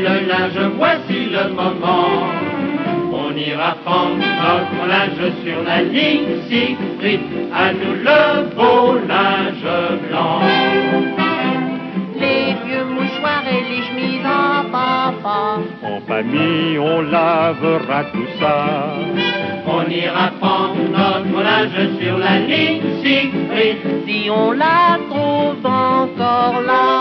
le linge, voici le moment. On ira prendre notre linge sur la ligne Siegfried, à nous le beau linge blanc. Les vieux mouchoirs et les chemises à papa, en famille on lavera tout ça. On ira prendre notre linge sur la ligne Siegfried, si on la trouve encore là.